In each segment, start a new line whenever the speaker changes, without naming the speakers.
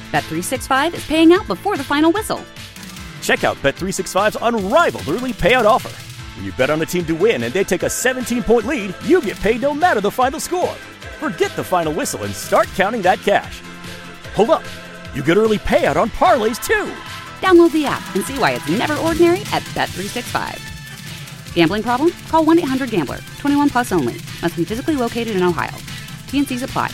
Bet365 is paying out before the final whistle.
Check out Bet365's unrivaled early payout offer. When you bet on a team to win and they take a 17-point lead, you get paid no matter the final score. Forget the final whistle and start counting that cash. Hold up. You get early payout on parlays, too.
Download the app and see why it's never ordinary at Bet365. Gambling problem? Call 1-800-GAMBLER. 21 plus only. Must be physically located in Ohio. T&Cs apply.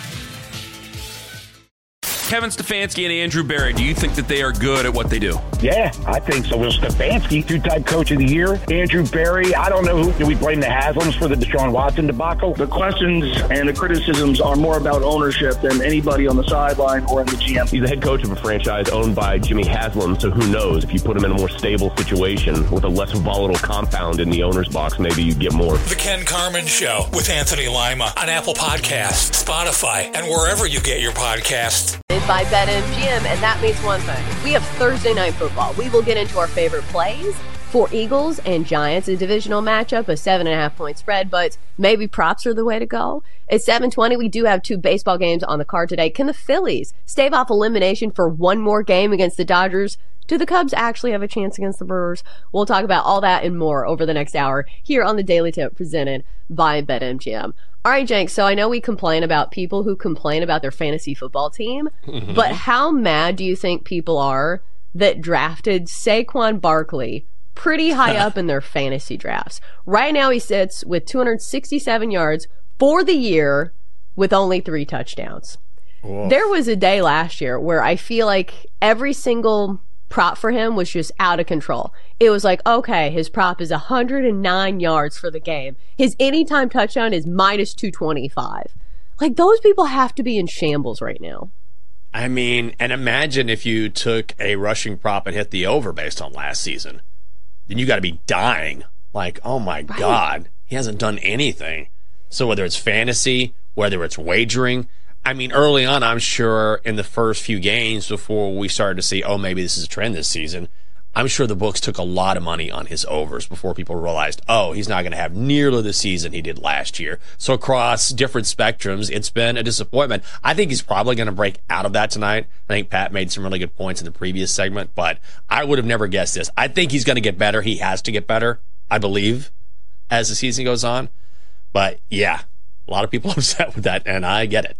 Kevin Stefanski and Andrew Berry, do you think that they are good at what they do?
Yeah, I think so. Well, Stefanski, two-time coach of the year. Andrew Berry, I don't know who. Do we blame the Haslams for the Deshaun Watson debacle?
The questions and the criticisms are more about ownership than anybody on the sideline or in the GM.
He's the head coach of a franchise owned by Jimmy Haslam, so who knows? If you put him in a more stable situation with a less volatile compound in the owner's box, maybe you get more.
The Ken Carman Show with Anthony Lima on Apple Podcasts, Spotify, and wherever you get your podcasts.
By BetMGM, and that means one thing. We have Thursday Night Football. We will get into our favorite plays for Eagles and Giants, a divisional matchup, a 7.5-point spread, but maybe props are the way to go. At 7:20, we do have 2 baseball games on the card today. Can the Phillies stave off elimination for one more game against the Dodgers? Do the Cubs actually have a chance against the Brewers? We'll talk about all that and more over the next hour here on the Daily Tip presented by BetMGM. All right, Jenks, so I know we complain about people who complain about their fantasy football team, but how mad do you think people are that drafted Saquon Barkley pretty high up in their fantasy drafts? Right now he sits with 267 yards for the year with only 3 touchdowns. Whoa. There was a day last year where I feel like every single prop for him was just out of control. It was like, okay, his prop is 109 yards for the game. His anytime touchdown is minus 225. Like, those people have to be in shambles right now.
I mean, and imagine if you took a rushing prop and hit the over based on last season. Then you got to be dying. Like, oh my God, he hasn't done anything. So whether it's fantasy, whether it's wagering, I mean, early on, I'm sure in the first few games before we started to see, oh, maybe this is a trend this season, I'm sure the books took a lot of money on his overs before people realized, oh, he's not going to have nearly the season he did last year. So across different spectrums, it's been a disappointment. I think he's probably going to break out of that tonight. I think Pat made some really good points in the previous segment, but I would have never guessed this. I think he's going to get better. He has to get better, I believe, as the season goes on. But, yeah, a lot of people are upset with that, and I get it.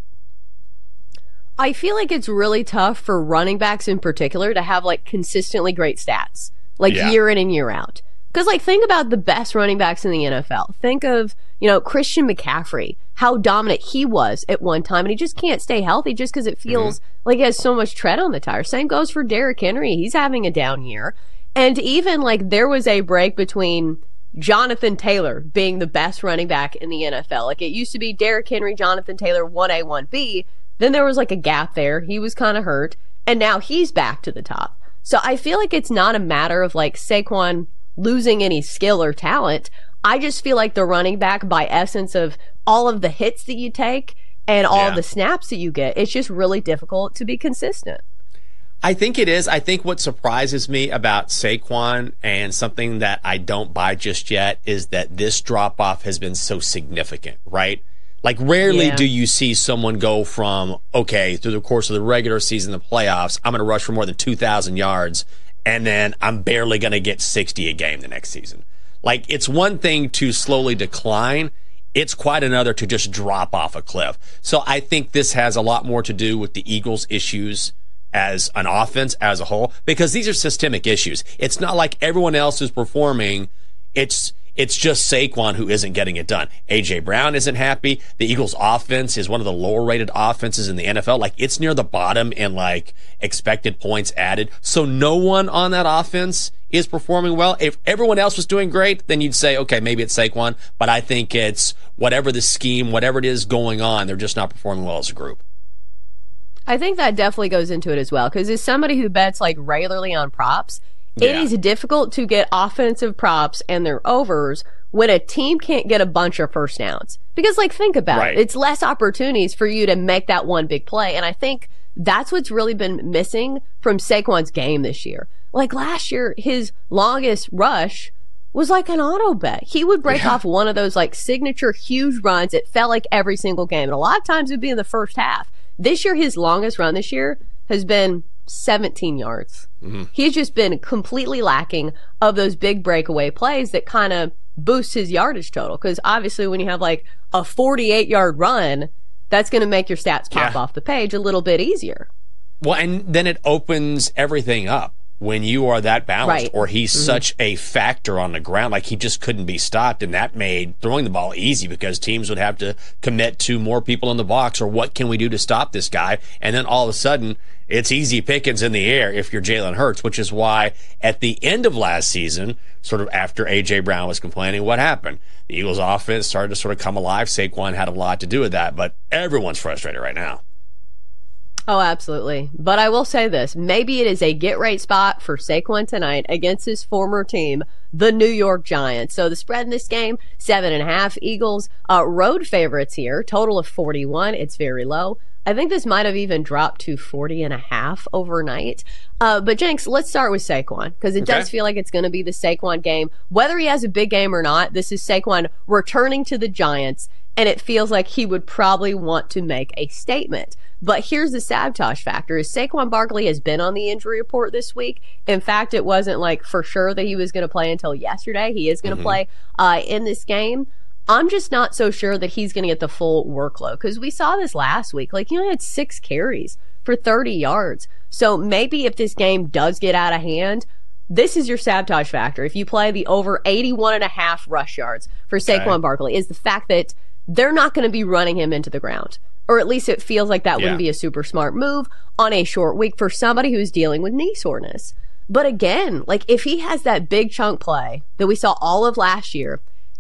I feel like it's really tough for running backs in particular to have like consistently great stats, like year in and year out. Because like think about the best running backs in the NFL. Think of, Christian McCaffrey, how dominant he was at one time, and he just can't stay healthy just because it feels like he has so much tread on the tire. Same goes for Derrick Henry. He's having a down year. And even like there was a break between Jonathan Taylor being the best running back in the NFL. Like it used to be Derrick Henry, Jonathan Taylor, 1A, 1B. Then there was like a gap there. He was kind of hurt. And now he's back to the top. So I feel like it's not a matter of like Saquon losing any skill or talent. I just feel like the running back, by essence of all of the hits that you take and all of the snaps that you get, it's just really difficult to be consistent.
I think it is. I think what surprises me about Saquon and something that I don't buy just yet is that this drop-off has been so significant, right? Like, rarely do you see someone go from, okay, through the course of the regular season, the playoffs, I'm going to rush for more than 2,000 yards, and then I'm barely going to get 60 a game the next season. Like, it's one thing to slowly decline. It's quite another to just drop off a cliff. So I think this has a lot more to do with the Eagles' issues as an offense as a whole, because these are systemic issues. It's not like everyone else is performing. It's just Saquon who isn't getting it done. A.J. Brown isn't happy. The Eagles' offense is one of the lower-rated offenses in the NFL. Like, it's near the bottom in, like, expected points added. So no one on that offense is performing well. If everyone else was doing great, then you'd say, okay, maybe it's Saquon. But I think it's whatever the scheme, whatever it is going on, they're just not performing well as a group.
I think that definitely goes into it as well, because as somebody who bets, like, regularly on props, it is difficult to get offensive props and their overs when a team can't get a bunch of first downs. Because, like, think about it. It's less opportunities for you to make that one big play. And I think that's what's really been missing from Saquon's game this year. Like, last year, his longest rush was like an auto bet. He would break off one of those, like, signature huge runs. It felt like every single game. And a lot of times it would be in the first half. This year, his longest run this year, has been 17 yards. Mm-hmm. He's just been completely lacking of those big breakaway plays that kind of boost his yardage total. Because obviously when you have like a 48-yard run, that's going to make your stats pop off the page a little bit easier.
Well, and then it opens everything up when you are that balanced, or he's such a factor on the ground. Like, he just couldn't be stopped, and that made throwing the ball easy because teams would have to commit to more people in the box, or what can we do to stop this guy? And then all of a sudden, it's easy pickings in the air if you're Jalen Hurts, which is why at the end of last season, sort of after A.J. Brown was complaining, what happened? The Eagles' offense started to sort of come alive. Saquon had a lot to do with that, but everyone's frustrated right now.
Oh, absolutely. But I will say this. Maybe it is a get-right spot for Saquon tonight against his former team, the New York Giants. So the spread in this game, 7.5. Eagles, road favorites here. Total of 41. It's very low. I think this might have even dropped to 40.5 overnight. But Jenks, let's start with Saquon, because it does feel like it's going to be the Saquon game. Whether he has a big game or not, this is Saquon returning to the Giants, and it feels like he would probably want to make a statement. But here's the sabotage factor, is Saquon Barkley has been on the injury report this week. In fact, it wasn't like for sure that he was going to play until yesterday. He is going to play in this game. I'm just not so sure that he's going to get the full workload, because we saw this last week. Like, he only had 6 carries for 30 yards. So maybe if this game does get out of hand, this is your sabotage factor. If you play the over 81.5 rush yards for Saquon Barkley, is the fact that they're not going to be running him into the ground. Or at least it feels like that wouldn't be a super smart move on a short week for somebody who's dealing with knee soreness. But again, like, if he has that big chunk play that we saw all of last year,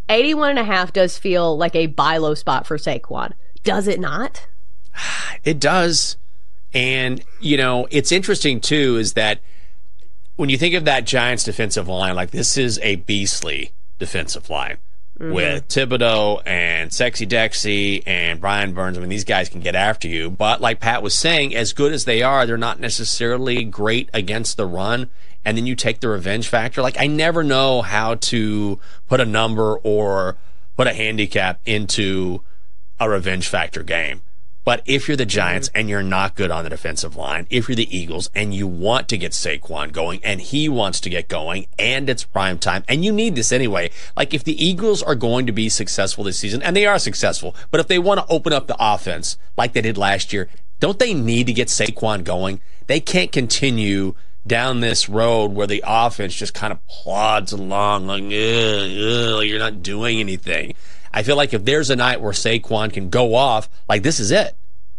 81.5 does feel like a buy low spot for Saquon. Does it not?
It does. And, you know, it's interesting, too, is that when you think of that Giants defensive line, like, this is a beastly defensive line. With Thibodeau and Sexy Dexy and Brian Burns. I mean, these guys can get after you. But like Pat was saying, as good as they are, they're not necessarily great against the run. And then you take the revenge factor. Like, I never know how to put a number or put a handicap into a revenge factor game. But if you're the Giants and you're not good on the defensive line, if you're the Eagles and you want to get Saquon going and he wants to get going and it's prime time, and you need this anyway. Like, if the Eagles are going to be successful this season, and they are successful, but if they want to open up the offense like they did last year, don't they need to get Saquon going? They can't continue down this road where the offense just kind of plods along like, you're not doing anything. I feel like if there's a night where Saquon can go off, like, this is it.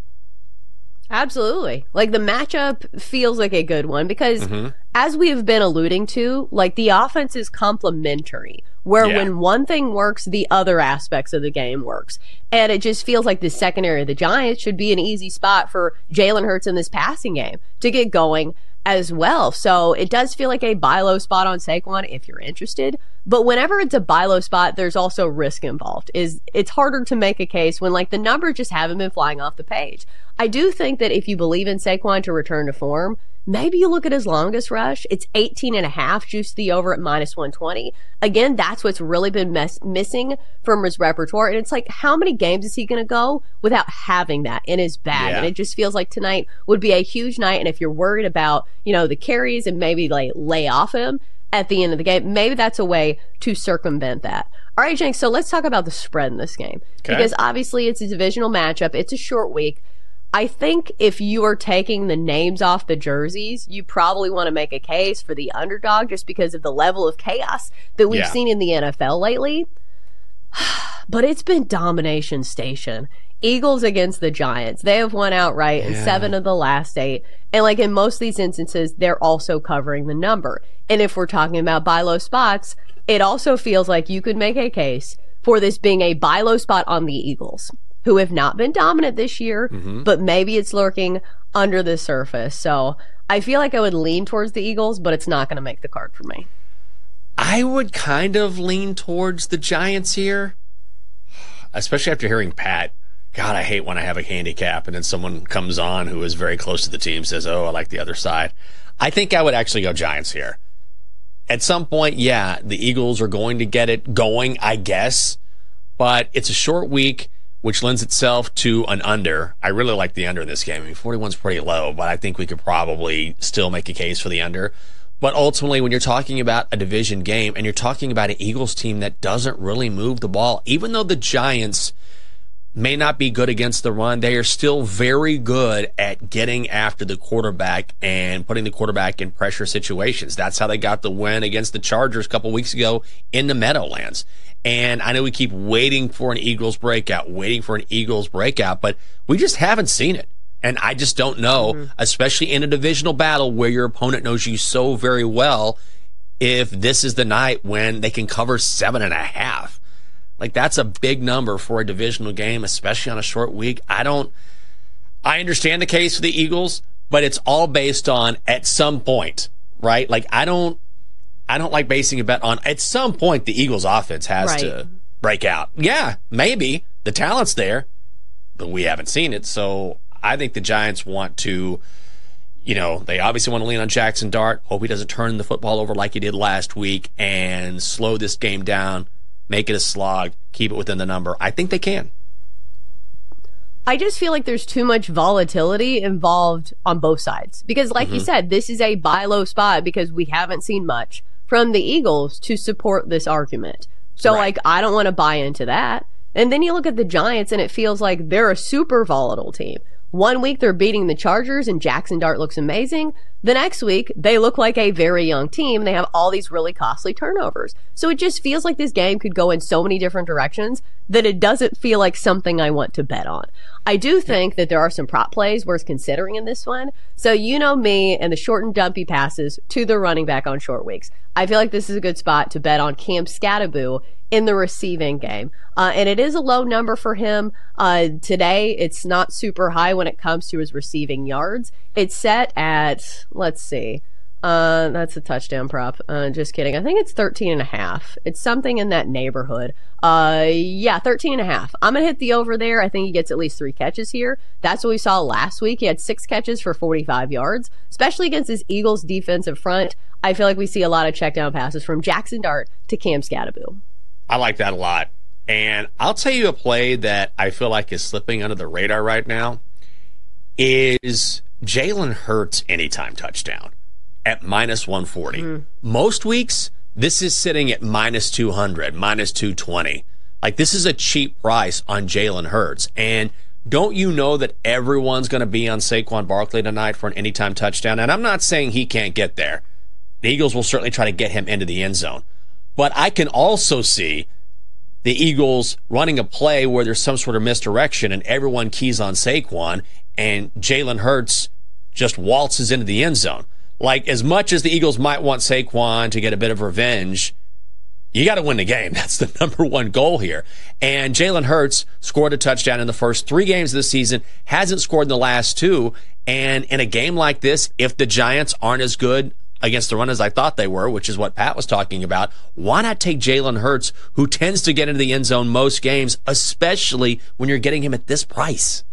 Absolutely. Like, the matchup feels like a good one because, as we have been alluding to, like, the offense is complementary, where when one thing works, the other aspects of the game works. And it just feels like the secondary of the Giants should be an easy spot for Jalen Hurts in this passing game to get going as well. So it does feel like a buy low spot on Saquon if you're interested. But whenever it's a buy low spot, there's also risk involved. It's harder to make a case when, like, the numbers just haven't been flying off the page. I do think that if you believe in Saquon to return to form, maybe you look at his longest rush. It's 18.5, juice the over at -120. Again, that's what's really been missing from his repertoire. And it's like, how many games is he going to go without having that in his bag? And it just feels like tonight would be a huge night. And if you're worried about, you know, the carries and maybe like lay off him at the end of the game, maybe that's a way to circumvent that. All right, Jenks, so let's talk about the spread in this game. Because obviously it's a divisional matchup. It's a short week. I think if you are taking the names off the jerseys, you probably want to make a case for the underdog just because of the level of chaos that we've seen in the NFL lately. But it's been domination station. Eagles against the Giants. They have won outright in 7 of the last 8. And like in most of these instances, they're also covering the number. And if we're talking about buy low spots, it also feels like you could make a case for this being a buy low spot on the Eagles, who have not been dominant this year, but maybe it's lurking under the surface. So I feel like I would lean towards the Eagles, but it's not going to make the card for me.
I would kind of lean towards the Giants here, especially after hearing Pat. God, I hate when I have a handicap and then someone comes on who is very close to the team, says, oh, I like the other side. I think I would actually go Giants here. At some point, the Eagles are going to get it going, I guess, but it's a short week. which lends itself to an under. I really like the under in this game. I mean, 41's pretty low, but I think we could probably still make a case for the under. But ultimately, when you're talking about a division game and you're talking about an Eagles team that doesn't really move the ball, even though the Giants may not be good against the run, they are still very good at getting after the quarterback and putting the quarterback in pressure situations. That's how they got the win against the Chargers a couple weeks ago in the Meadowlands. And I know we keep waiting for an Eagles breakout, but we just haven't seen it. And I just don't know, especially in a divisional battle where your opponent knows you so very well, if this is the night when they can cover 7.5. Like, that's a big number for a divisional game, especially on a short week. I understand the case for the Eagles, but it's all based on at some point, right? Like, I don't like basing a bet on at some point the Eagles offense has to break out. Yeah, maybe. The talent's there, but we haven't seen it. So I think the Giants want to, they obviously want to lean on Jackson Dart, hope he doesn't turn the football over like he did last week and slow this game down, make it a slog, keep it within the number. I think they can.
I just feel like there's too much volatility involved on both sides. Because like you said, this is a buy low spot because we haven't seen much from the Eagles to support this argument. So I don't want to buy into that. And then you look at the Giants and it feels like they're a super volatile team. One week they're beating the Chargers and Jackson Dart looks amazing. The next week they look like a very young team. They have all these really costly turnovers. So it just feels like this game could go in so many different directions that it doesn't feel like something I want to bet on. I do think that there are some prop plays worth considering in this one. So you know me and the short and dumpy passes to the running back on short weeks. I feel like this is a good spot to bet on Cam Skattebo in the receiving game. And it is a low number for him. Today, it's not super high when it comes to his receiving yards. It's set at, let's see, that's a touchdown prop. Just kidding. I think it's 13.5. It's something in that neighborhood. 13.5. I'm going to hit the over there. I think he gets at least 3 catches here. That's what we saw last week. He had 6 catches for 45 yards, especially against this Eagles defensive front. I feel like we see a lot of check down passes from Jackson Dart to Cam Skattebo.
I like that a lot. And I'll tell you a play that I feel like is slipping under the radar right now is Jalen Hurts anytime touchdown at minus 140. Most weeks, this is sitting at minus 200, minus 220. Like, this is a cheap price on Jalen Hurts. And don't you know that everyone's going to be on Saquon Barkley tonight for an anytime touchdown? And I'm not saying he can't get there. The Eagles will certainly try to get him into the end zone. But I can also see the Eagles running a play where there's some sort of misdirection and everyone keys on Saquon and Jalen Hurts just waltzes into the end zone. Like, as much as the Eagles might want Saquon to get a bit of revenge, you got to win the game. That's the number one goal here. And Jalen Hurts scored a touchdown in the first 3 games of the season, hasn't scored in the last 2. And in a game like this, if the Giants aren't as good against the run as I thought they were, which is what Pat was talking about, why not take Jalen Hurts, who tends to get into the end zone most games, especially when you're getting him at this price?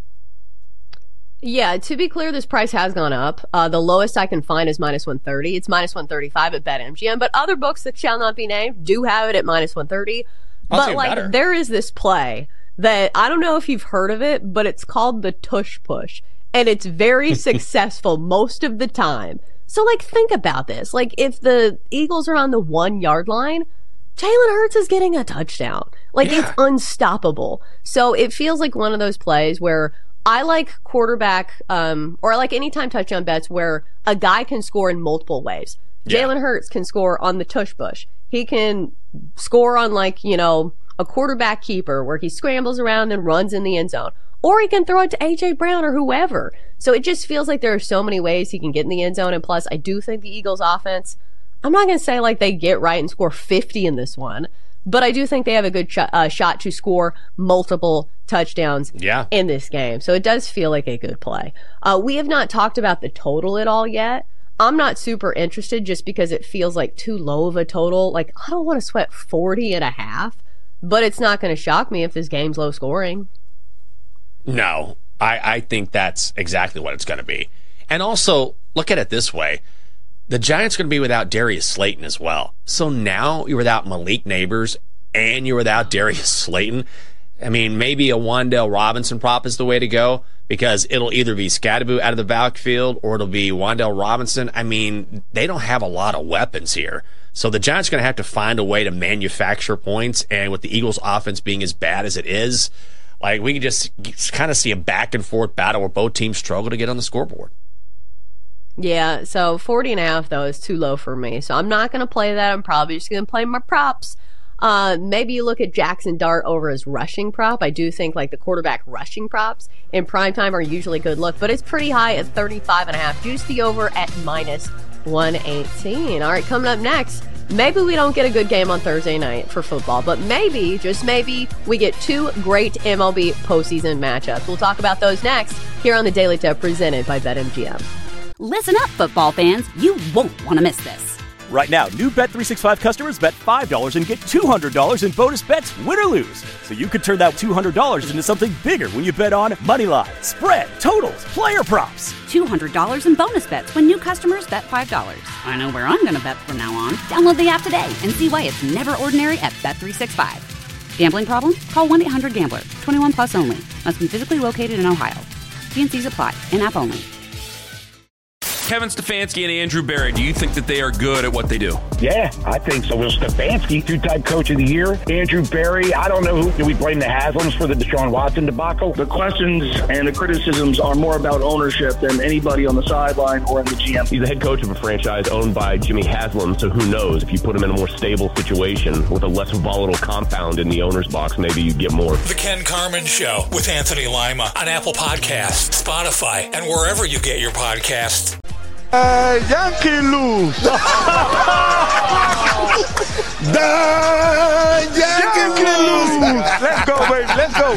Yeah, to be clear, this price has gone up. The lowest I can find is minus 130. It's minus 135 at BetMGM, but other books that shall not be named do have it at minus 130. But like, there is this play that I don't know if you've heard of it, but it's called the tush push, and it's very successful most of the time. So, like, think about this. Like, if the Eagles are on the 1-yard line, Jalen Hurts is getting a touchdown. Like, it's unstoppable. So it feels like one of those plays where I like quarterback, or I like anytime touchdown bets where a guy can score in multiple ways. Jalen Hurts can score on the tush push. He can score on, like, you know, a quarterback keeper where he scrambles around and runs in the end zone. Or he can throw it to A.J. Brown or whoever. So it just feels like there are so many ways he can get in the end zone. And plus, I do think the Eagles offense, I'm not going to say like they get right and score 50 in this one, but I do think they have a good shot to score multiple touchdowns in this game. So it does feel like a good play. We have not talked about the total at all yet. I'm not super interested just because it feels like too low of a total. Like, I don't want to sweat 40.5, but it's not going to shock me if this game's low scoring.
No, I think that's exactly what it's going to be. And also, look at it this way. The Giants are going to be without Darius Slayton as well. So now you're without Malik Neighbors and you're without Darius Slayton. I mean, maybe a Wan'Dale Robinson prop is the way to go, because it'll either be Scadaboo out of the backfield or it'll be Wan'Dale Robinson. I mean, they don't have a lot of weapons here. So the Giants are going to have to find a way to manufacture points, and with the Eagles' offense being as bad as it is, like, we can just kind of see a back-and-forth battle where both teams struggle to get on the scoreboard.
Yeah, so 40.5, though, is too low for me. So I'm not going to play that. I'm probably just going to play my props. Maybe you look at Jackson Dart over his rushing prop. I do think, like, the quarterback rushing props in primetime are usually good look, but it's pretty high at 35.5. Juice the over at minus 118. All right, coming up next, maybe we don't get a good game on Thursday night for football, but maybe, just maybe, we get two great MLB postseason matchups. We'll talk about those next here on the Daily Tip presented by BetMGM.
Listen up, football fans. You won't want to miss this.
Right now, new Bet365 customers bet $5 and get $200 in bonus bets, win or lose. So you could turn that $200 into something bigger when you bet on moneyline, spread, totals, player props.
$200 in bonus bets when new customers bet $5. I know where I'm going to bet from now on. Download the app today and see why it's never ordinary at Bet365. Gambling problem? Call 1-800-GAMBLER. 21 plus only. Must be physically located in Ohio. T&Cs apply. In-app only.
Kevin Stefanski and Andrew Berry, do you think that they are good at what they do?
Yeah, I think so. Will Stefanski, two-time coach of the year. Andrew Berry, I don't know who. Do we blame the Haslams for the Deshaun Watson debacle?
The questions and the criticisms are more about ownership than anybody on the sideline or in the GM.
He's the head coach of a franchise owned by Jimmy Haslam, so who knows? If you put him in a more stable situation with a less volatile compound in the owner's box, maybe you get more.
The Ken Carman Show with Anthony Lima on Apple Podcasts, Spotify, and wherever you get your podcasts.
Yankee lose. The Yankees lose. Let's go, baby. Let's go.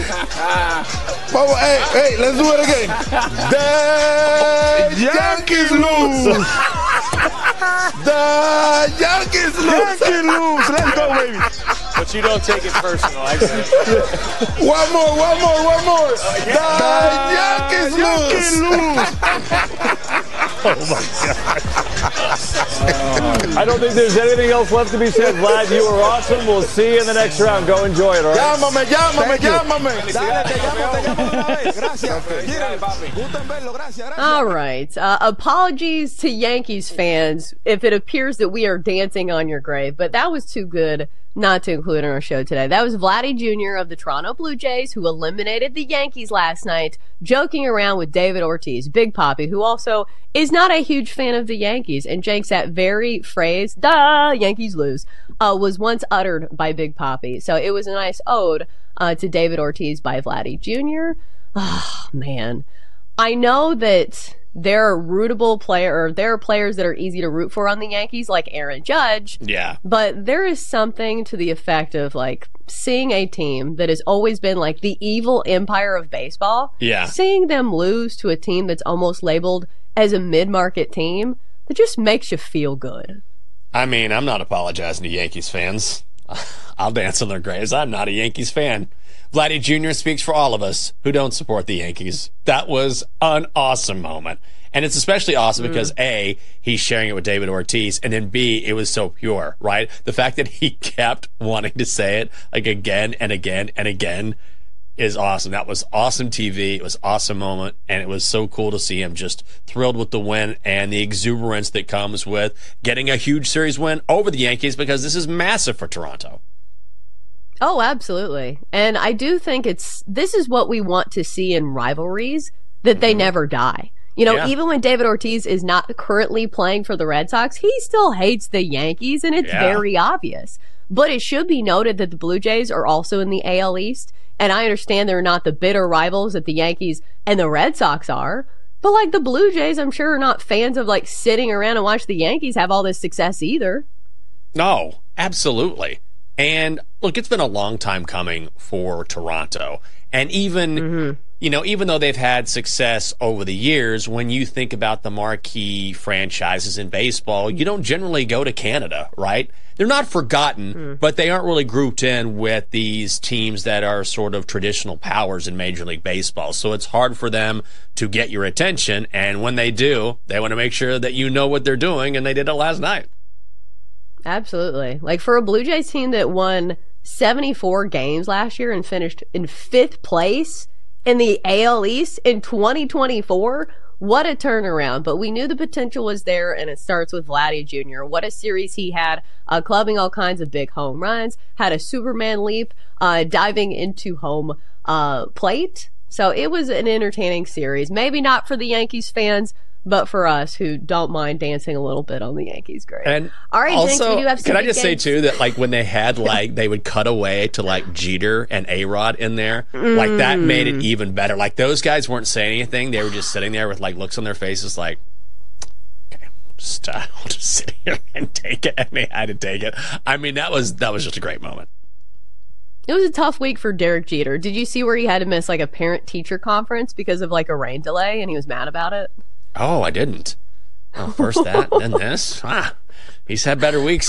Hey, let's do it again. The Yankees lose. The Yankees lose. Yankees lose. Let's go, baby.
But you don't take it personal. I get it.
One more. The Yankees lose.
Oh, my God. I don't think there's anything else left to be said. Vlad, you were awesome. We'll see you in the next round. Go enjoy it, all right?
All right. Apologies to Yankees fans if it appears that we are dancing on your grave, but that was too good not to include in our show today. That was Vladdy Jr. of the Toronto Blue Jays, who eliminated the Yankees last night, joking around with David Ortiz, Big Papi, who also is not a huge fan of the Yankees. And Jenks, that very phrase, "Duh, Yankees lose," was once uttered by Big Papi. So it was a nice ode to David Ortiz by Vladdy Jr. Oh, man. I know that there are players that are easy to root for on the Yankees, like Aaron Judge.
Yeah.
But there is something to the effect of, like, seeing a team that has always been like the evil empire of baseball.
Yeah.
Seeing them lose to a team that's almost labeled as a mid-market team, that just makes you feel good.
I mean, I'm not apologizing to Yankees fans. I'll dance on their graves. I'm not a Yankees fan. Vladdy Jr. speaks for all of us who don't support the Yankees. That was an awesome moment. And it's especially awesome because, A, he's sharing it with David Ortiz, and then, B, it was so pure, right? The fact that he kept wanting to say it, like, again and again and again is awesome. That was awesome TV. It was an awesome moment, and it was so cool to see him just thrilled with the win and the exuberance that comes with getting a huge series win over the Yankees, because this is massive for Toronto.
Oh, absolutely. And I do think this is what we want to see in rivalries, that they never die. You know, even when David Ortiz is not currently playing for the Red Sox, he still hates the Yankees, and it's very obvious. But it should be noted that the Blue Jays are also in the AL East, and I understand they're not the bitter rivals that the Yankees and the Red Sox are. But, like, the Blue Jays, I'm sure, are not fans of, like, sitting around and watch the Yankees have all this success either.
No, absolutely. And look, it's been a long time coming for Toronto. And even, you know, even though they've had success over the years, when you think about the marquee franchises in baseball, you don't generally go to Canada, right? They're not forgotten, but they aren't really grouped in with these teams that are sort of traditional powers in Major League Baseball. So it's hard for them to get your attention. And when they do, they want to make sure that you know what they're doing, and they did it last night.
Absolutely. Like, for a Blue Jays team that won 74 games last year and finished in 5th place in the AL East in 2024. What a turnaround. But we knew the potential was there, and it starts with Vladdy Jr. What a series he had, clubbing all kinds of big home runs, had a Superman leap, diving into home plate. So it was an entertaining series. Maybe not for the Yankees fans, but for us who don't mind dancing a little bit on the Yankees grave.
And
all right,
also,
Jinx, we do have some
can I just say
games.
too that like when they had like they would cut away to like Jeter and A-Rod in there, like that made it even better. Like those guys weren't saying anything; they were just sitting there with like looks on their faces, like, okay, I'll just sit here and take it. And they had to take it. I mean, that was just a great moment.
It was a tough week for Derek Jeter. Did you see where he had to miss like a parent-teacher conference because of like a rain delay, and he was mad about it?
Oh, I didn't. Oh, first that, then this. He's had better weeks.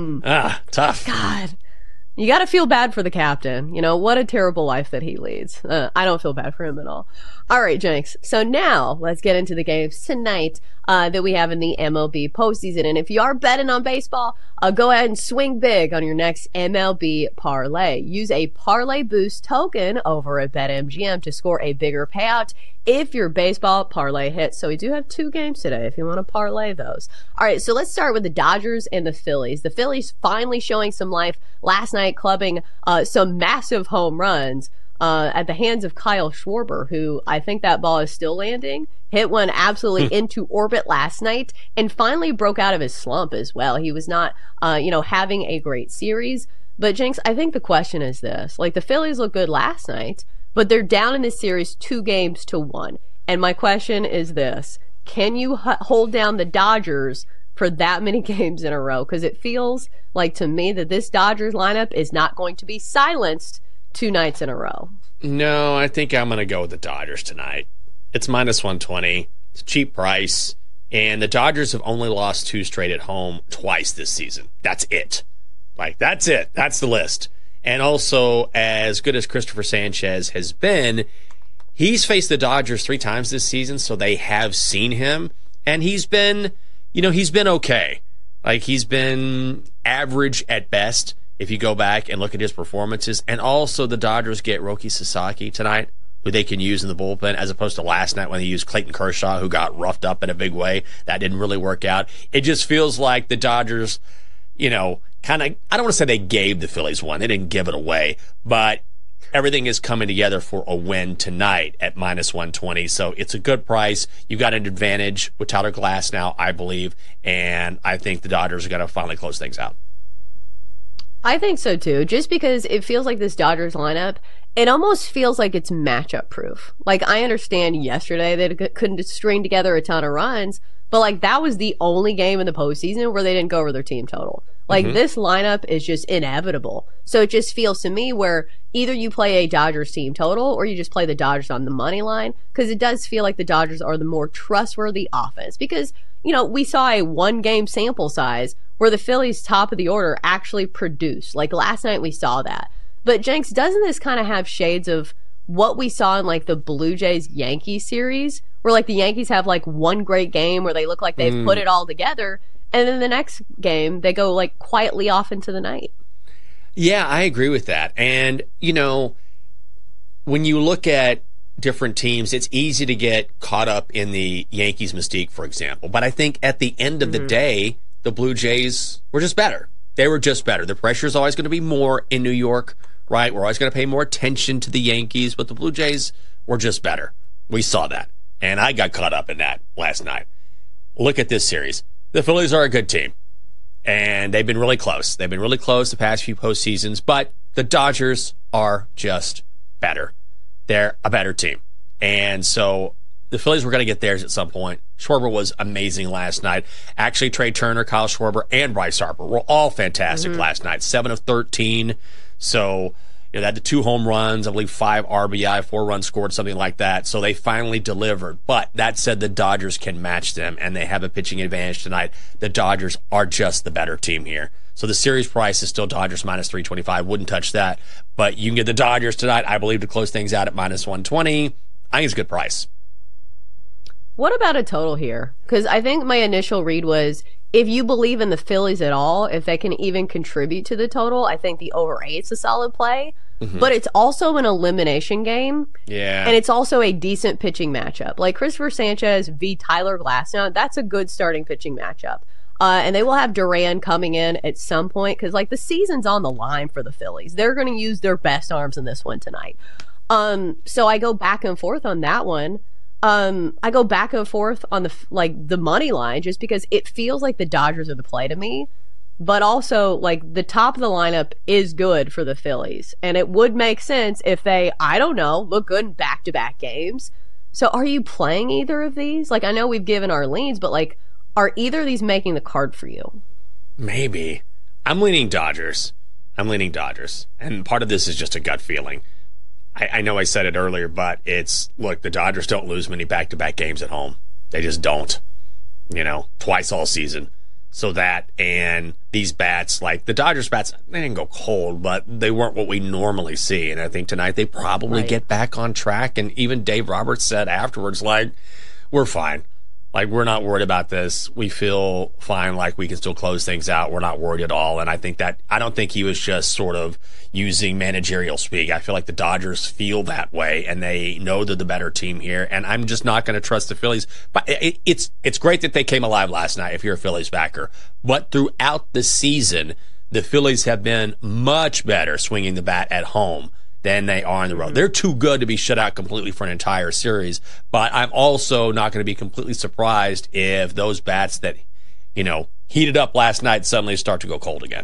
Tough.
God. You got to feel bad for the captain. You know, what a terrible life that he leads. I don't feel bad for him at all. All right, Jenks. So now let's get into the games tonight that we have in the MLB postseason. And if you are betting on baseball, go ahead and swing big on your next MLB parlay. Use a parlay boost token over at BetMGM to score a bigger payout if your baseball parlay hits. So we do have 2 games today if you want to parlay those. All right, so let's start with the Dodgers and the Phillies. The Phillies finally showing some life last night, clubbing some massive home runs at the hands of Kyle Schwarber, who I think that ball is still landing. Hit one absolutely into orbit last night and finally broke out of his slump as well. He was not, having a great series. But Jinx, I think the question is this. Like, the Phillies look good last night, but they're down in this series 2-1. And my question is this. Can you hold down the Dodgers for that many games in a row? Because it feels like to me that this Dodgers lineup is not going to be silenced 2 nights in a row.
No, I think I'm going to go with the Dodgers tonight. It's -120. It's a cheap price. And the Dodgers have only lost 2 straight at home twice this season. That's it. Like, that's it. That's the list. And also, as good as Christopher Sanchez has been, he's faced the Dodgers 3 times this season, so they have seen him. And he's been, he's been okay. Like, he's been average at best if you go back and look at his performances. And also, the Dodgers get Roki Sasaki tonight, who they can use in the bullpen, as opposed to last night when they used Clayton Kershaw, who got roughed up in a big way. That didn't really work out. It just feels like the Dodgers, kind of, I don't want to say they gave the Phillies one. They didn't give it away. But everything is coming together for a win tonight at -120. So it's a good price. You've got an advantage with Tyler Glass now, I believe. And I think the Dodgers are going to finally close things out.
I think so too, just because it feels like this Dodgers lineup, it almost feels like it's matchup proof. Like, I understand yesterday they couldn't string together a ton of runs, but like that was the only game in the postseason where they didn't go over their team total. Like, this lineup is just inevitable. So it just feels to me where either you play a Dodgers team total or you just play the Dodgers on the money line, because it does feel like the Dodgers are the more trustworthy offense. Because, we saw a 1-game sample size where the Phillies top of the order actually produced. Like, last night we saw that. But Jenks, doesn't this kind of have shades of what we saw in like the Blue Jays Yankees series, where like the Yankees have like one great game where they look like they've put it all together, and then the next game they go like quietly off into the night?
Yeah, I agree with that. And, when you look at different teams, it's easy to get caught up in the Yankees mystique, for example. But I think at the end of the day, the Blue Jays were just better. They were just better. The pressure is always going to be more in New York, right? We're always going to pay more attention to the Yankees, but the Blue Jays were just better. We saw that. And I got caught up in that last night. Look at this series. The Phillies are a good team. And they've been really close. They've been really close the past few postseasons, but the Dodgers are just better. They're a better team. And so the Phillies were going to get theirs at some point. Schwarber was amazing last night. Actually, Trey Turner, Kyle Schwarber, and Bryce Harper were all fantastic last night. 7 of 13. So, they had the 2 home runs, I believe 5 RBI, 4 runs scored, something like that. So they finally delivered. But that said, the Dodgers can match them, and they have a pitching advantage tonight. The Dodgers are just the better team here. So the series price is still Dodgers -325. Wouldn't touch that. But you can get the Dodgers tonight, I believe, to close things out at -120. I think it's a good price.
What about a total here? Because I think my initial read was if you believe in the Phillies at all, if they can even contribute to the total, I think the over 8's a solid play. Mm-hmm. But it's also an elimination game.
Yeah.
And it's also a decent pitching matchup. Like Christopher Sanchez v. Tyler Glasnow, that's a good starting pitching matchup. And they will have Duran coming in at some point because, like, the season's on the line for the Phillies. They're going to use their best arms in this one tonight. So I go back and forth on that one. I go back and forth on the money line just because it feels like the Dodgers are the play to me. But also, like, the top of the lineup is good for the Phillies. And it would make sense if they, I don't know, look good in back-to-back games. So are you playing either of these? Like, I know we've given our leans, but, like, are either of these making the card for you?
Maybe. I'm leaning Dodgers. And part of this is just a gut feeling. I know I said it earlier, but look, the Dodgers don't lose many back-to-back games at home. They just don't. Twice all season. So that, and these bats, like the Dodgers bats, they didn't go cold, but they weren't what we normally see. And I think tonight they probably get back on track. And even Dave Roberts said afterwards, like, we're fine. Like, we're not worried about this. We feel fine, like we can still close things out. We're not worried at all. And I don't think he was just sort of using managerial speak. I feel like the Dodgers feel that way, and they know they're the better team here. And I'm just not going to trust the Phillies. But it's great that they came alive last night if you're a Phillies backer. But throughout the season, the Phillies have been much better swinging the bat at home than they are on the road. They're too good to be shut out completely for an entire series, but I'm also not going to be completely surprised if those bats that, heated up last night suddenly start to go cold again.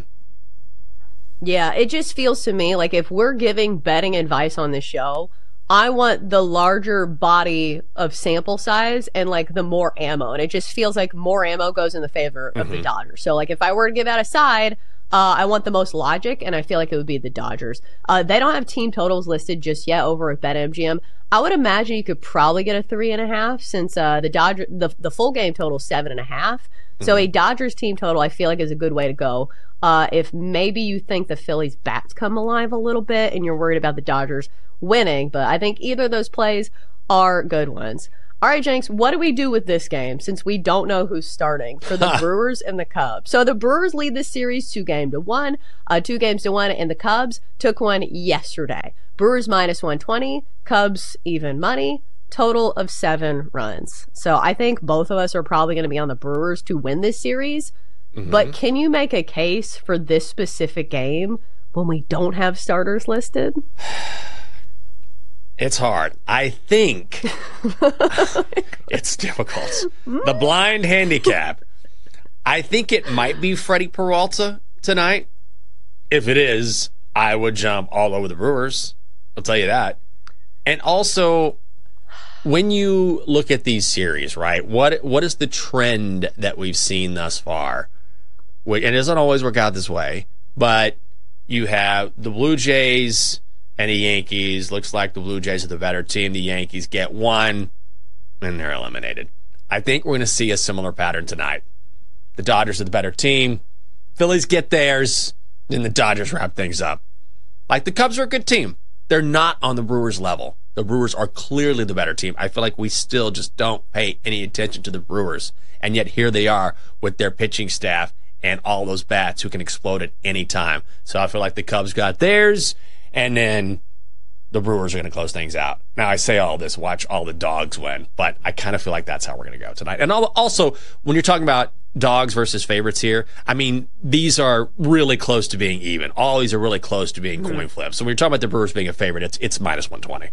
Yeah, it just feels to me like if we're giving betting advice on this show, I want the larger body of sample size and, like, the more ammo. And it just feels like more ammo goes in the favor of the Dodgers. So, like, if I were to give out a side, I want the most logic, and I feel like it would be the Dodgers. They don't have team totals listed just yet over at BetMGM. I would imagine you could probably get a 3.5 since the full game total is 7.5. So a Dodgers team total, I feel like, is a good way to go. If maybe you think the Phillies bats come alive a little bit and you're worried about the Dodgers winning, but I think either of those plays are good ones. All right, Jenks, what do we do with this game since we don't know who's starting for the Brewers and the Cubs? So the Brewers lead this series 2-1, and the Cubs took one yesterday. Brewers -120, Cubs even money, total of 7 runs. So I think both of us are probably going to be on the Brewers to win this series. But can you make a case for this specific game when we don't have starters listed?
It's hard. I think it's difficult. The blind handicap. I think it might be Freddie Peralta tonight. If it is, I would jump all over the Brewers. I'll tell you that. And also, when you look at these series, right, what is the trend that we've seen thus far? And it doesn't always work out this way, but you have the Blue Jays and the Yankees. Looks like the Blue Jays are the better team. The Yankees get one, and they're eliminated. I think we're going to see a similar pattern tonight. The Dodgers are the better team. Phillies get theirs, and the Dodgers wrap things up. Like, the Cubs are a good team. They're not on the Brewers' level. The Brewers are clearly the better team. I feel like we still just don't pay any attention to the Brewers. And yet here they are with their pitching staff and all those bats who can explode at any time. So I feel like the Cubs got theirs, and then the Brewers are going to close things out. Now, I say all this, watch all the dogs win, but I kind of feel like that's how we're going to go tonight. And also, when you're talking about dogs versus favorites here, I mean, these are really close to being even. All these are really close to being coin flips. So when you're talking about the Brewers being a favorite, it's -120.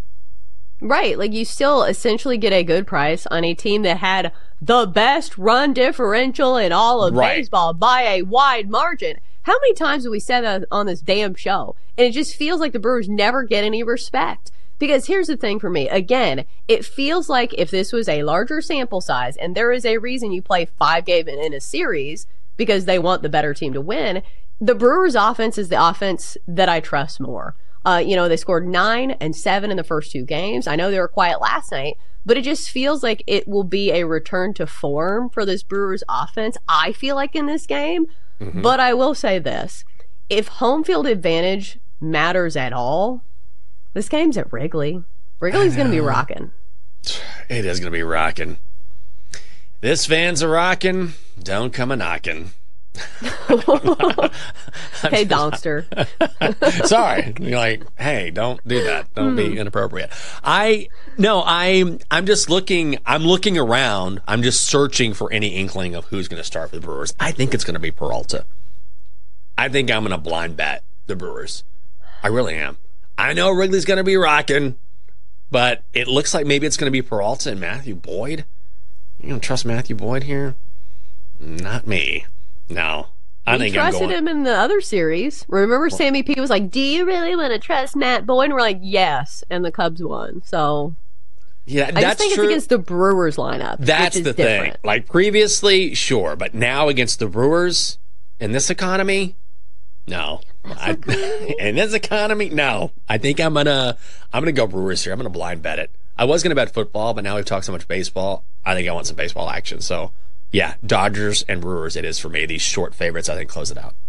Right, like you still essentially get a good price on a team that had the best run differential in all of baseball by a wide margin. How many times have we said that on this damn show? And it just feels like the Brewers never get any respect. Because here's the thing for me. Again, it feels like if this was a larger sample size, and there is a reason you play 5 games in a series because they want the better team to win, the Brewers' offense is the offense that I trust more. They scored 9 and 7 in the first 2 games. I know they were quiet last night, but it just feels like it will be a return to form for this Brewers offense, I feel like, in this game. But I will say this. If home field advantage matters at all, this game's at Wrigley. Wrigley's going to be rocking.
It is going to be rocking. This van's a rocking. Don't come a knocking.
Hey, Donkster.
Sorry. You're like, hey, don't do that. Don't be inappropriate. I'm just looking. I'm looking around. I'm just searching for any inkling of who's going to start for the Brewers. I think it's going to be Peralta. I think I'm going to blind bet the Brewers. I really am. I know Wrigley's going to be rocking, but it looks like maybe it's going to be Peralta and Matthew Boyd. You don't trust Matthew Boyd here? Not me. No. I think I'm
trusted him in the other series. Remember, Sammy P was like, do you really want to trust Matt Boyd? And we're like, yes. And the Cubs won. So,
yeah,
I just think
true.
It's against the Brewers lineup.
That's
which is
the
different.
thing. Like previously, sure. But now against the Brewers in this economy, no. In this economy, no. I think I'm gonna go Brewers here. I'm gonna blind bet it. I was gonna bet football, but now we've talked so much baseball. I think I want some baseball action. So, yeah, Dodgers and Brewers it is for me. These short favorites, I think, close it out.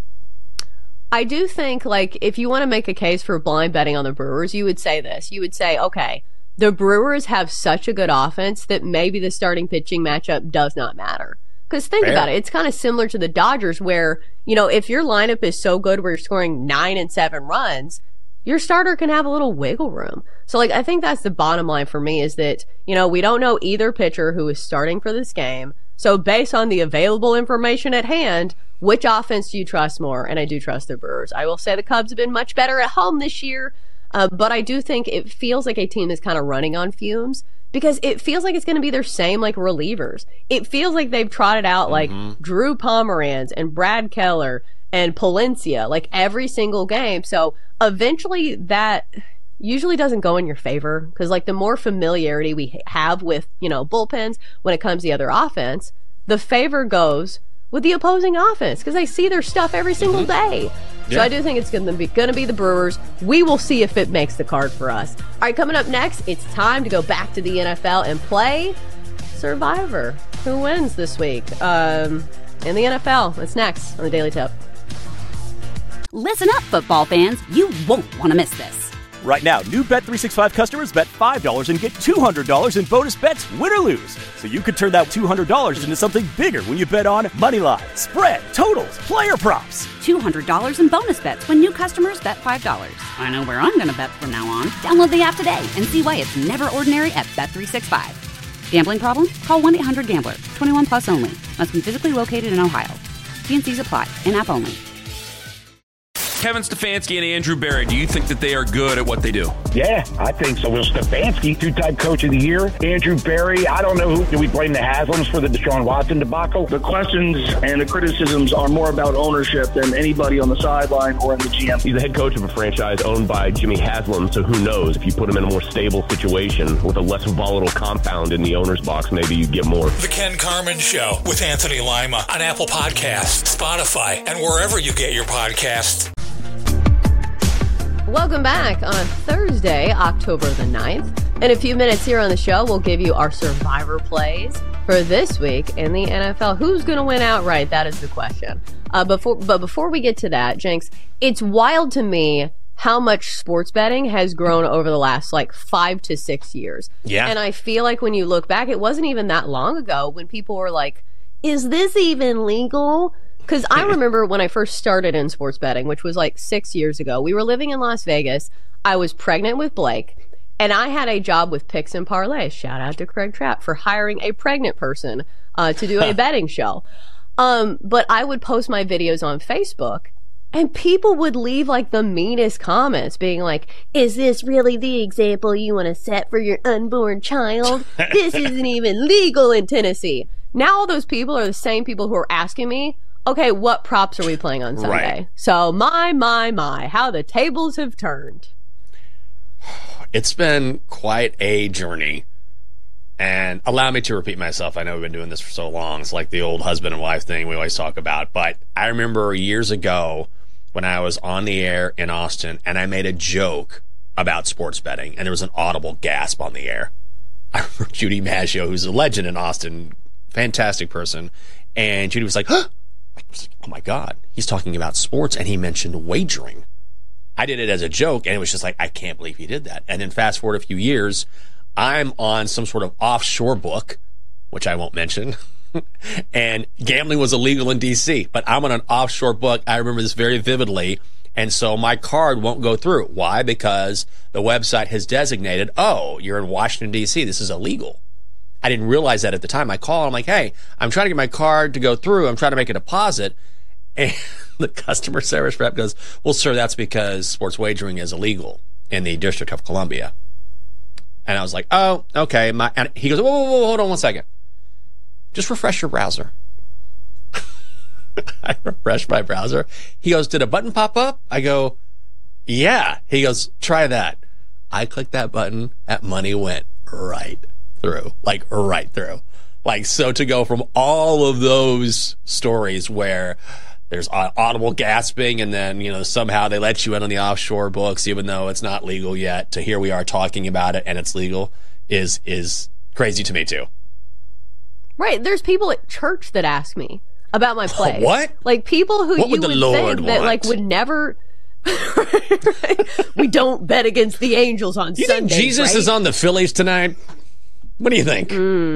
I do think, like, if you want to make a case for blind betting on the Brewers, you would say this. You would say, okay, the Brewers have such a good offense that maybe the starting pitching matchup does not matter. Because think about it. It's kind of similar to the Dodgers where, you know, if your lineup is so good where you're scoring 9 and 7 runs, your starter can have a little wiggle room. So, like, I think that's the bottom line for me is that, you know, we don't know either pitcher who is starting for this game. So based on the available information at hand, which offense do you trust more? And I do trust the Brewers. I will say the Cubs have been much better at home this year, but I do think it feels like a team that's kind of running on fumes because it feels like it's going to be their same, like, relievers. It feels like they've trotted out, like, Drew Pomeranz and Brad Keller and Palencia, like, every single game. So eventually that usually doesn't go in your favor because, like, the more familiarity we have with, you know, bullpens when it comes to the other offense, the favor goes with the opposing offense because they see their stuff every single day. So I do think it's going to be the Brewers. We will see if it makes the card for us. All right, coming up next, it's time to go back to the NFL and play Survivor. Who wins this week in the NFL? That's next on the Daily Tip.
Listen up, football fans. You won't want to miss this.
Right now, new Bet365 customers bet $5 and get $200 in bonus bets, win or lose. So you could turn that $200 into something bigger when you bet on moneyline, spread, totals, player props.
$200 in bonus bets when new customers bet $5. I know where I'm going to bet from now on. Download the app today and see why it's never ordinary at Bet365. Gambling problem? Call 1-800-GAMBLER. 21 plus only. Must be physically located in Ohio. T&Cs apply. In-app only.
Kevin Stefanski and Andrew Berry, do you think that they are good at what they do?
Yeah, I think so. Will Stefanski, two-time coach of the year. Andrew Berry, I don't know who. Do we blame the Haslams for the Deshaun Watson debacle?
The questions and the criticisms are more about ownership than anybody on the sideline or in the GM.
He's the head coach of a franchise owned by Jimmy Haslam, so who knows? If you put him in a more stable situation with a less volatile compound in the owner's box, maybe you get more.
The Ken Carman Show with Anthony Lima on Apple Podcasts, Spotify, and wherever you get your podcasts.
Welcome back on Thursday, October the 9th. In a few minutes here on the show, we'll give you our Survivor plays for this week in the NFL. Who's going to win outright? That is the question. Before we get to that, Jenks, it's wild to me how much sports betting has grown over the last, 5 to 6 years.
Yeah.
And I feel like when you look back, it wasn't even that long ago when people were like, is this even legal? Because I remember when I first started in sports betting, which was 6 years ago, we were living in Las Vegas. I was pregnant with Blake, and I had a job with Picks and Parlays. Shout out to Craig Trapp for hiring a pregnant person to do a betting show. But I would post my videos on Facebook, and people would leave the meanest comments being like, is this really the example you want to set for your unborn child? This isn't even legal in Tennessee. Now all those people are the same people who are asking me, okay, what props are we playing on Sunday?
Right.
So my, how the tables have turned.
It's been quite a journey. And allow me to repeat myself. I know we've been doing this for so long. It's like the old husband and wife thing we always talk about. But I remember years ago when I was on the air in Austin and I made a joke about sports betting and there was an audible gasp on the air. I remember Judy Maggio, who's a legend in Austin, fantastic person. And Judy was like, huh? Oh my God, he's talking about sports and he mentioned wagering. I did it as a joke and it was just like, I can't believe he did that. And then fast forward a few years, I'm on some sort of offshore book, which I won't mention, And gambling was illegal in D.C., but I'm on an offshore book. I remember this very vividly. And so my card won't go through. Why? Because the website has designated, oh, you're in Washington, D.C. This is illegal. I didn't realize that at the time. I call, I'm like, hey, I'm trying to get my card to go through. I'm trying to make a deposit. And the customer service rep goes, well, sir, that's because sports wagering is illegal in the District of Columbia. And I was like, oh, okay. And he goes, whoa, hold on one second. Just refresh your browser. I refresh my browser. He goes, did a button pop up? I go, yeah. He goes, try that. I clicked that button. That money went right through. Like, right through. Like, so to go from all of those stories where there's audible gasping and then, you know, somehow they let you in on the offshore books, even though it's not legal yet, to here we are talking about it and it's legal is crazy to me too.
Right. There's people at church that ask me about my play.
What?
Like people who
what
you would think that like would never. We don't bet against the Angels on
you
Sundays.
Think Jesus
right?
is on the Phillies tonight? What do you think?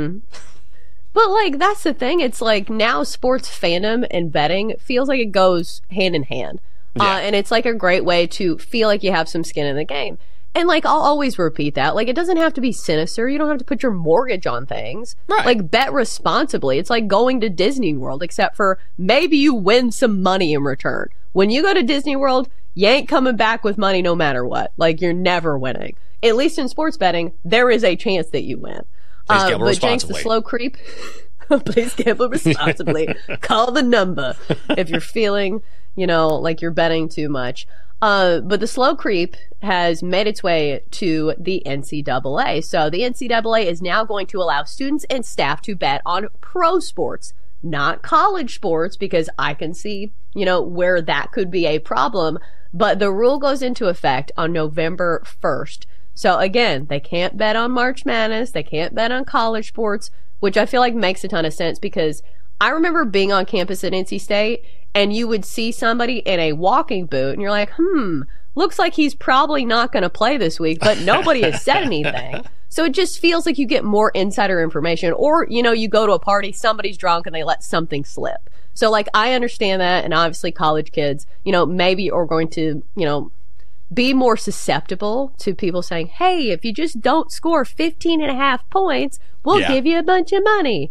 But like that's the thing. It's like now sports fandom and betting feels like it goes hand in hand, and it's like a great way to feel like you have some skin in the game. And like I'll always repeat that. Like it doesn't have to be sinister. You don't have to put your mortgage on things.
Right.
Like bet responsibly. It's like going to Disney World, except for maybe you win some money in return. When you go to Disney World, you ain't coming back with money no matter what. Like you're never winning. At least in sports betting, there is a chance that you win.
Please gamble
but Jenks, the
responsibly.
slow creep. Please gamble responsibly. Call the number if you're feeling, you know, like you're betting too much. But the slow creep has made its way to the NCAA. So the NCAA is now going to allow students and staff to bet on pro sports, not college sports, because I can see, you know, where that could be a problem. But the rule goes into effect on November 1st. So again, they can't bet on March Madness. They can't bet on college sports, which I feel like makes a ton of sense because I remember being on campus at NC State and you would see somebody in a walking boot and you're like, looks like he's probably not going to play this week, but nobody has said anything. So it just feels like you get more insider information, or, you know, you go to a party, somebody's drunk and they let something slip. So like, I understand that. And obviously college kids, you know, maybe are going to, you know, be more susceptible to people saying, hey, if you just don't score 15.5 points, we'll give you a bunch of money.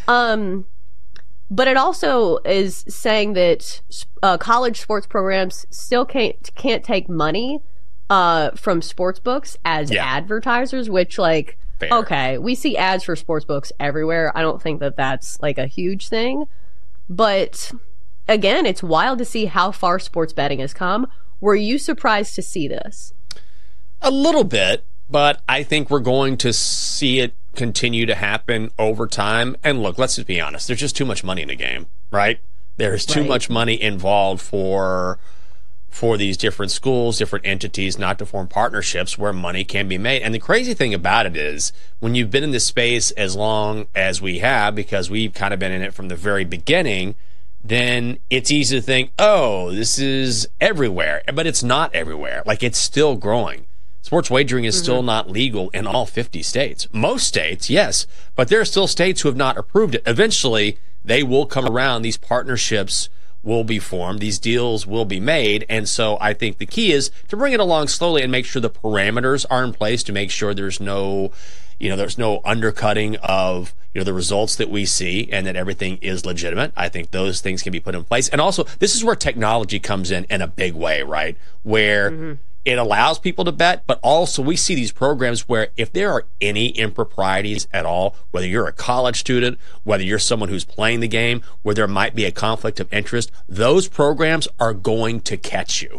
But it also is saying that college sports programs still can't take money from sports books as advertisers, which like,
fair.
Okay, we see ads for sports books everywhere. I don't think that that's like a huge thing. But again, it's wild to see how far sports betting has come. Were you surprised to see this?
A little bit, but I think we're going to see it continue to happen over time. And look, let's just be honest. There's just too much money in the game, right? There's too much money involved for these different schools, different entities, not to form partnerships where money can be made. And the crazy thing about it is when you've been in this space as long as we have, because we've kind of been in it from the very beginning, then it's easy to think, oh, this is everywhere. But it's not everywhere. Like, it's still growing. Sports wagering is still not legal in all 50 states. Most states, yes, but there are still states who have not approved it. Eventually, they will come around. These partnerships will be formed. These deals will be made. And so I think the key is to bring it along slowly and make sure the parameters are in place to make sure there's no undercutting of, the results that we see and that everything is legitimate. I think those things can be put in place. And also, this is where technology comes in a big way, right? Where it allows people to bet, but also we see these programs where if there are any improprieties at all, whether you're a college student, whether you're someone who's playing the game, where there might be a conflict of interest, those programs are going to catch you.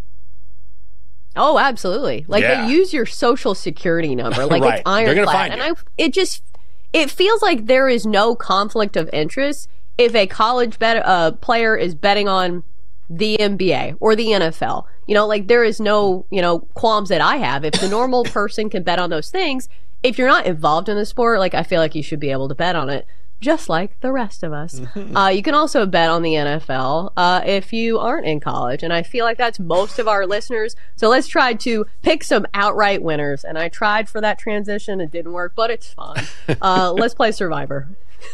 Oh, absolutely. Like they use your social security number. Like
right.
It's ironclad.
And
it feels like there is no conflict of interest if a college player is betting on the NBA or the NFL. Like there is no, qualms that I have. If the normal person can bet on those things, if you're not involved in the sport, like I feel like you should be able to bet on it, just like the rest of us. You can also bet on the NFL if you aren't in college, and I feel like that's most of our listeners. So let's try to pick some outright winners. And I tried for that transition. It didn't work, but it's fun. Let's play Survivor.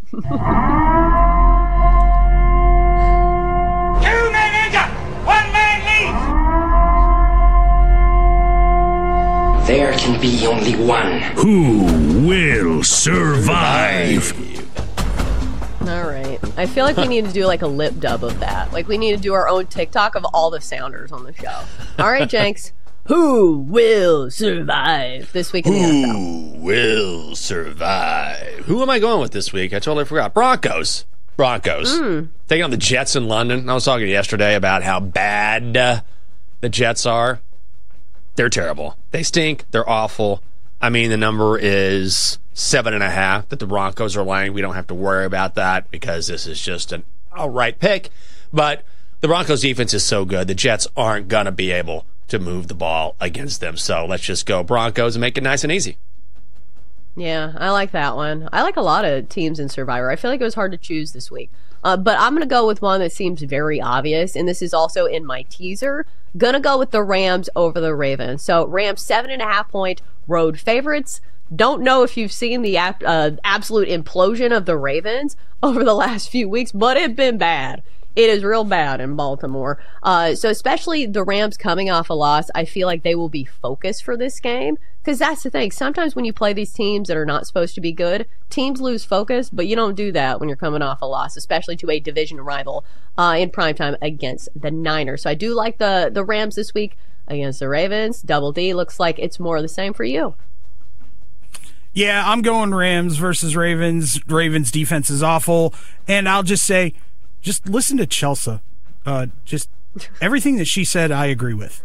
There can be only one.
Who will survive?
All right. I feel like we need to do like a lip dub of that. Like we need to do our own TikTok of all the sounders on the show. All right, Jenks. Who will survive this week in the NFL?
Who will survive? Who am I going with this week? I totally forgot. Broncos. Taking on the Jets in London. I was talking yesterday about how bad the Jets are. They're terrible. They stink. They're awful. I mean, the number is 7.5 that the Broncos are laying. We don't have to worry about that because this is just an outright pick. But the Broncos defense is so good, the Jets aren't going to be able to move the ball against them. So let's just go Broncos and make it nice and easy.
Yeah, I like that one. I like a lot of teams in Survivor. I feel like it was hard to choose this week. But I'm going to go with one that seems very obvious, and this is also in my teaser. Going to go with the Rams over the Ravens. So Rams 7.5-point road favorites. Don't know if you've seen the absolute implosion of the Ravens over the last few weeks, but it's been bad. It is real bad in Baltimore. So especially the Rams coming off a loss, I feel like they will be focused for this game. Because that's the thing. Sometimes when you play these teams that are not supposed to be good, teams lose focus, but you don't do that when you're coming off a loss, especially to a division rival in primetime against the Niners. So I do like the Rams this week against the Ravens. Double D looks like it's more of the same for you.
Yeah, I'm going Rams versus Ravens. Ravens defense is awful. And I'll just say, just listen to Chelsea. Just everything that she said, I agree with.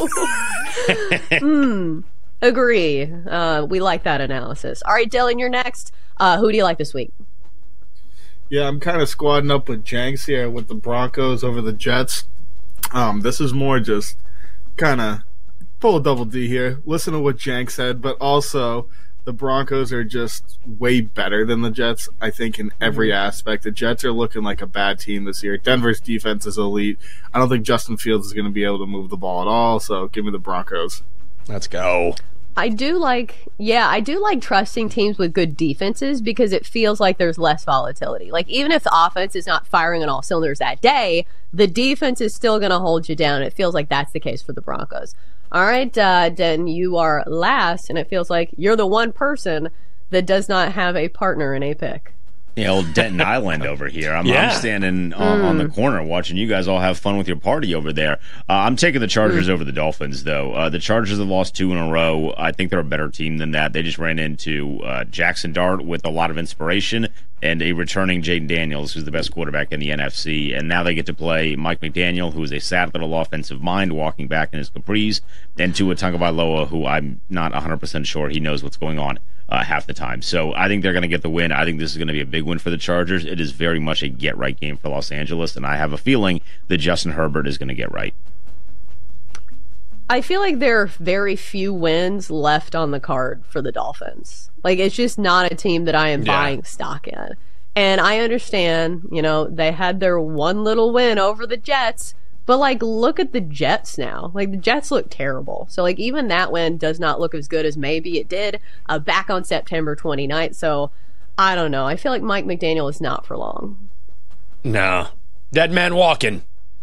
Agree. We like that analysis. All right, Dylan, you're next. Who do you like this week?
Yeah, I'm kind of squadding up with Jenks here with the Broncos over the Jets. This is more just kind of pull a double D here. Listen to what Jenks said, but also the Broncos are just way better than the Jets, I think, in every aspect. The Jets are looking like a bad team this year. Denver's defense is elite. I don't think Justin Fields is going to be able to move the ball at all, so give me the Broncos.
Let's go.
I do like trusting teams with good defenses because it feels like there's less volatility. Like, even if the offense is not firing on all cylinders that day, the defense is still going to hold you down. It feels like that's the case for the Broncos. All right, Den, you are last, and it feels like you're the one person that does not have a partner in a pick.
Yeah, old Denton Island over here. I'm standing on the corner watching you guys all have fun with your party over there. I'm taking the Chargers over the Dolphins, though. The Chargers have lost 2 in a row. I think they're a better team than that. They just ran into Jackson Dart with a lot of inspiration and a returning Jaden Daniels, who's the best quarterback in the NFC. And now they get to play Mike McDaniel, who is a sad little offensive mind walking back in his capris, and Tua Tagovailoa, who I'm not 100% sure he knows what's going on half the time. So I think they're going to get the win. I think this is going to be a big win for the Chargers. It is very much a get-right game for Los Angeles, and I have a feeling that Justin Herbert is going to get right.
I feel like there are very few wins left on the card for the Dolphins. Like, it's just not a team that I am buying stock in. And I understand, they had their one little win over the Jets, but, look at the Jets now. The Jets look terrible. So, even that win does not look as good as maybe it did back on September 29th. So, I don't know. I feel like Mike McDaniel is not for long.
No. Dead man walking.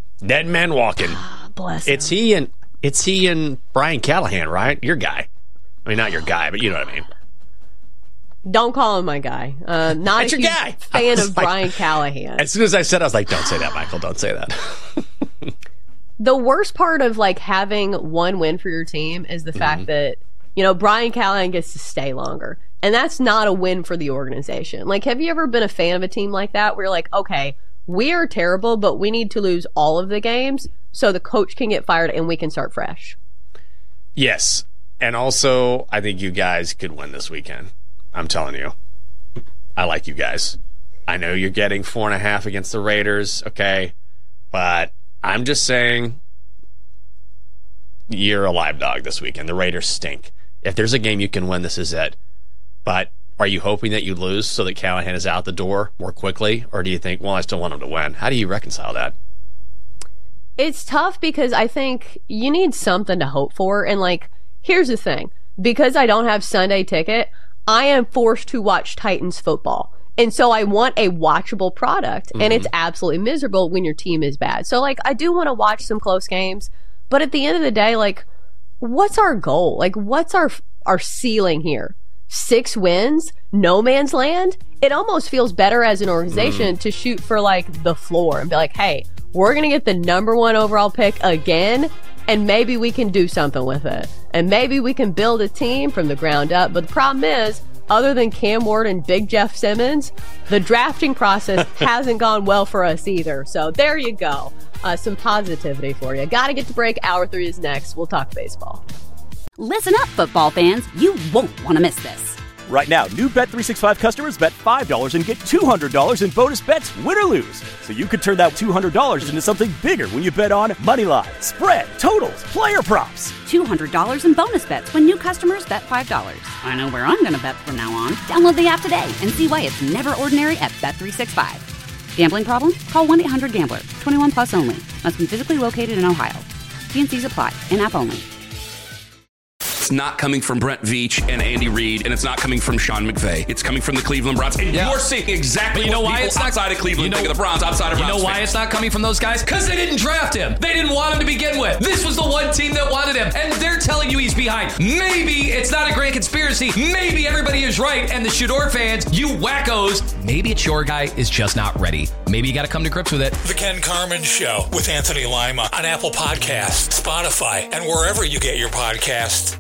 Bless him.
It's he and Brian Callahan, right? Your guy. I mean, not your guy, but you know what I mean.
Don't call him my guy. Not
That's
a
your
huge
guy.
fan of Brian Callahan.
As soon as I said, I was like, don't say that, Michael. Don't say that.
The worst part of having one win for your team is the fact that, Brian Callahan gets to stay longer. And that's not a win for the organization. Have you ever been a fan of a team like that where you're like, okay, we are terrible, but we need to lose all of the games so the coach can get fired and we can start fresh?
Yes. And also, I think you guys could win this weekend. I'm telling you. I like you guys. I know you're getting 4.5 against the Raiders, okay? But I'm just saying you're a live dog this weekend. The Raiders stink. If there's a game you can win, this is it. But are you hoping that you lose so that Callahan is out the door more quickly? Or do you think, well, I still want him to win? How do you reconcile that?
It's tough because I think you need something to hope for. And, here's the thing. Because I don't have Sunday ticket, I am forced to watch Titans football. And so I want a watchable product, and it's absolutely miserable when your team is bad. So, like, I do want to watch some close games, but at the end of the day, like, what's our goal? Like, what's our ceiling here? 6 wins, no man's land? It almost feels better as an organization to shoot for, like, the floor and be like, hey, we're going to get the number 1 overall pick again, and maybe we can do something with it. And maybe we can build a team from the ground up. But the problem is, other than Cam Ward and Big Jeff Simmons, the drafting process hasn't gone well for us either. So there you go. Some positivity for you. Got to get to break. Hour 3 is next. We'll talk baseball.
Listen up, football fans. You won't want to miss this.
Right now, new Bet365 customers bet $5 and get $200 in bonus bets, win or lose. So you could turn that $200 into something bigger when you bet on moneyline, spread, totals, player props.
$200 in bonus bets when new customers bet $5. I know where I'm going to bet from now on. Download the app today and see why it's never ordinary at Bet365. Gambling problem? Call 1-800-GAMBLER. 21 plus only. Must be physically located in Ohio. T&Cs apply. In-app only.
It's not coming from Brent Veach and Andy Reid, and it's not coming from Sean McVay. It's coming from the Cleveland Browns. And you're seeing exactly what people outside of Cleveland think of the Browns, outside of Browns.
You know why it's not coming from those guys? Because they didn't draft him. They didn't want him to begin with. This was the one team that wanted him, and they're telling you he's behind. Maybe it's not a grand conspiracy. Maybe everybody is right, and the Shador fans, you wackos, maybe it's your guy is just not ready. Maybe you got to come to grips with it.
The Ken Carman Show with Anthony Lima on Apple Podcasts, Spotify, and wherever you get your podcasts.